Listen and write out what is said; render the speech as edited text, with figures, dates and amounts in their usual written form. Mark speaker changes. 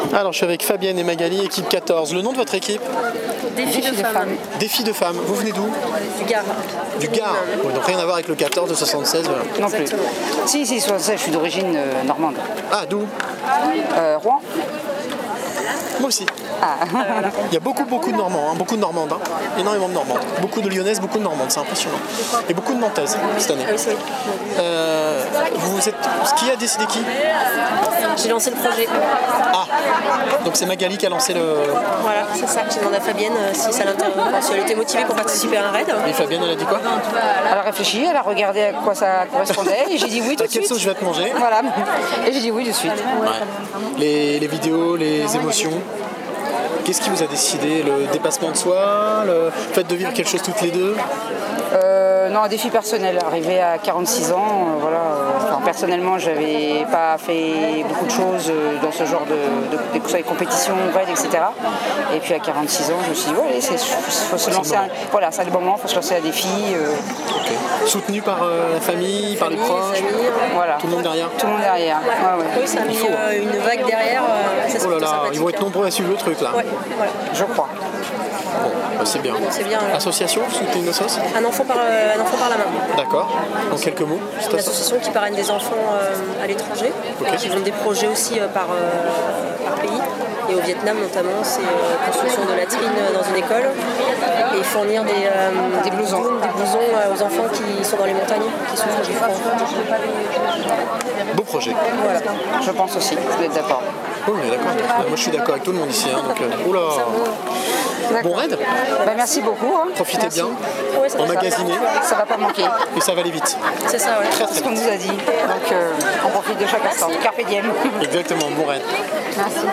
Speaker 1: Alors je suis avec Fabienne et Magali, équipe 14. Le nom de votre équipe?
Speaker 2: Défi de femmes.
Speaker 1: Défi de femmes. Vous venez d'où?
Speaker 2: Du Gard.
Speaker 1: Du Gard. Oui, donc rien à voir avec le 14 de 76. Voilà.
Speaker 3: Non plus. Si, 76, je suis d'origine normande.
Speaker 1: Ah, d'où?
Speaker 3: Rouen.
Speaker 1: Moi aussi.
Speaker 3: Ah.
Speaker 1: Il y a beaucoup de Normands, beaucoup de Normandes, énormément de Normandes. Beaucoup de Lyonnaises, beaucoup de Normandes, c'est impressionnant. Et beaucoup de Nantaises cette année. Vous êtes... Qui a décidé qui?
Speaker 2: J'ai lancé le projet.
Speaker 1: Ah, donc c'est Magali qui a lancé le...
Speaker 2: Voilà, c'est ça. J'ai demandé à Fabienne si ça l'intéressait, si elle était motivée pour participer à un raid.
Speaker 1: Et Fabienne, elle a dit quoi?
Speaker 3: Elle a réfléchi, elle a regardé à quoi ça correspondait et j'ai dit oui tout de suite.
Speaker 1: Quelle sauce je vais te manger?
Speaker 3: Voilà. Et j'ai dit oui tout de suite.
Speaker 1: Ouais. Les vidéos, les émotions. Qu'est-ce qui vous a décidé? Le dépassement de soi? Le fait de vivre quelque chose toutes les deux?
Speaker 3: Non, un défi personnel. Arrivé à 46 ans, voilà. Enfin, personnellement, j'avais pas fait beaucoup de choses dans ce genre de compétitions, raids, etc. Et puis à 46 ans, je me suis dit, ouais, faut se lancer. Voilà, c'est le moment, il faut se lancer un défi.
Speaker 1: Okay. Soutenu par la famille, par les proches,
Speaker 3: voilà.
Speaker 1: Tout le monde derrière.
Speaker 3: Tout le monde derrière. Ouais.
Speaker 2: Oui, ça a mis une vague derrière.
Speaker 1: Oh là là, ils vont être nombreux à suivre le truc là.
Speaker 2: Ouais, voilà.
Speaker 3: Je crois.
Speaker 1: Bon, bah c'est bien.
Speaker 2: C'est bien.
Speaker 1: Association, vous soutenez une association?
Speaker 2: Un enfant par la main.
Speaker 1: D'accord. En quelques mots.
Speaker 2: Une association qui parraine des enfants à l'étranger, qui font des projets aussi par pays. Et au Vietnam notamment, c'est construction de latrines dans une école et fournir des blousons aux enfants qui sont dans les montagnes, qui souffrent du froid.
Speaker 1: Beau projet.
Speaker 3: Voilà, je pense aussi, vous êtes d'accord.
Speaker 1: Oui, mais d'accord. Moi je suis d'accord avec tout le monde ici. Donc, oula. Bon raid.
Speaker 3: Bah, merci beaucoup.
Speaker 1: Profitez bien.
Speaker 2: Ouais,
Speaker 1: emmagasinez.
Speaker 3: Ça va pas manquer.
Speaker 1: Et ça va aller vite.
Speaker 2: C'est ça, ouais.
Speaker 3: C'est ce qu'on nous a dit. Donc on profite de chaque instant. Carpe diem.
Speaker 1: Exactement, bon raid.
Speaker 3: Merci.